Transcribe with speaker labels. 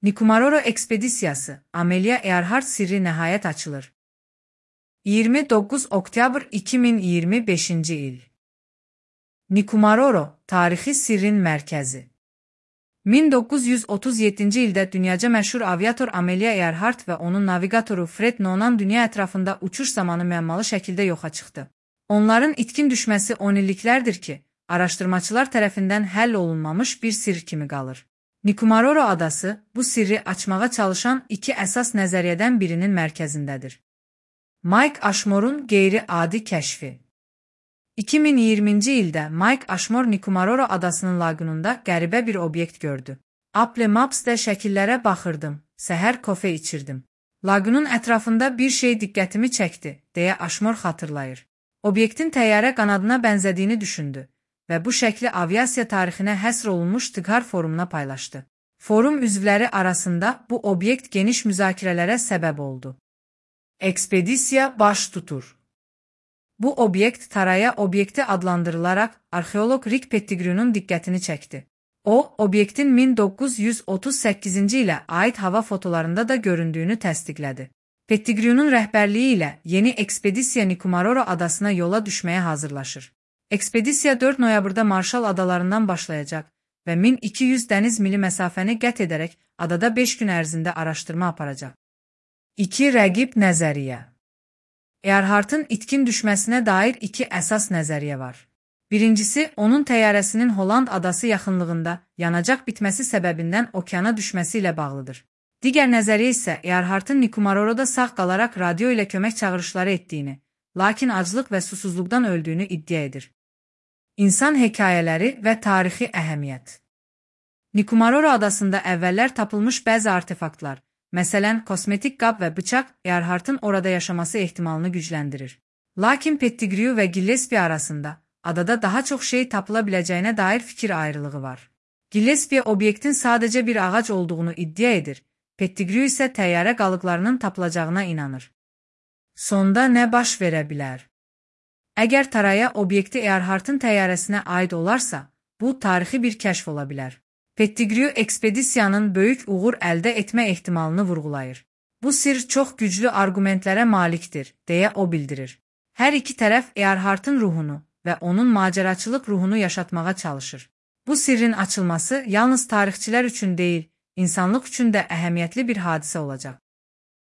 Speaker 1: Nikumaroro ekspedisiyası, Amelia Earhart sirri nəhayət açılır. 29 oktyabr 2025-ci il. Nikumaroro, tarixi sirrin mərkəzi. 1937-ci ildə dünyaca məşhur aviator Amelia Earhart və onun navigatoru Fred Noonan dünya ətrafında uçuş zamanı müəmmalı şəkildə yoxa çıxdı. Onların itkin düşməsi 10 illiklərdir ki, araşdırmaçılar tərəfindən həll olunmamış bir sirr kimi qalır. Nikumaroro adası bu sirri açmağa çalışan iki əsas nəzəriyyədən birinin mərkəzindədir. Mike Ashmore'un qeyri-adi kəşfi. 2020-ci ildə Mike Ashmore Nikumaroro adasının laqununda qəribə bir obyekt gördü. Apple Maps'də şəkillərə baxırdım, səhər kofe içirdim. Laqunun ətrafında bir şey diqqətimi çəkdi, deyə Ashmore xatırlayır. Obyektin təyyarə qanadına bənzədiyini düşündü və bu şəkli aviasiya tarixinə həsr olunmuş Tıqar forumuna paylaşdı. Forum üzvləri arasında bu obyekt geniş müzakirələrə səbəb oldu. Ekspedisiya baş tutur. Bu obyekt Taraya obyekti adlandırılaraq arxeolog Rick Pettigrew'un diqqətini çəkdi. O, obyektin 1938-ci ilə aid hava fotolarında da göründüyünü təsdiqlədi. Pettigrew'un rəhbərliyi ilə yeni ekspedisiya Nikumaroro adasına yola düşməyə hazırlaşır. Ekspedisiya 4 noyabrda Marshall adalarından başlayacaq və 1200 dəniz mili məsafəni qət edərək adada 5 gün ərzində araşdırma aparacaq. 2 rəqib nəzəriyyə. Earhart'ın itkin düşməsinə dair iki əsas nəzəriyyə var. Birincisi, onun təyyarəsinin Holland adası yaxınlığında yanacaq bitməsi səbəbindən okeana düşməsi ilə bağlıdır. Digər nəzəriyyə isə Earhart'ın Nikumaroro'da sağ qalaraq radio ilə kömək çağırışları etdiyini, lakin aclıq və susuzluqdan öldüyünü iddia edir. İnsan hekayələri və tarixi əhəmiyyət. Nikumaroro adasında əvvəllər tapılmış bəzi artefaktlar, məsələn, kosmetik qab və bıçaq Earhart'ın orada yaşaması ehtimalını gücləndirir. Lakin Pettigrew və Gillespie arasında adada daha çox şey tapıla biləcəyinə dair fikir ayrılığı var. Gillespie obyektin sadəcə bir ağac olduğunu iddia edir, Pettigrew isə təyyarə qalıqlarının tapılacağına inanır. Sonda nə baş verə bilər? Əgər Taraya obyekti Earhart'ın təyyarəsinə aid olarsa, bu tarixi bir kəşf ola bilər. Pettigrew ekspedisiyanın böyük uğur əldə etmə ehtimalını vurğulayır. Bu sirr çox güclü arqumentlərə malikdir, deyə o bildirir. Hər iki tərəf Earhart'ın ruhunu və onun macəraçılıq ruhunu yaşatmağa çalışır. Bu sirrin açılması yalnız tarixçilər üçün deyil, insanlıq üçün də əhəmiyyətli bir hadisə olacaq.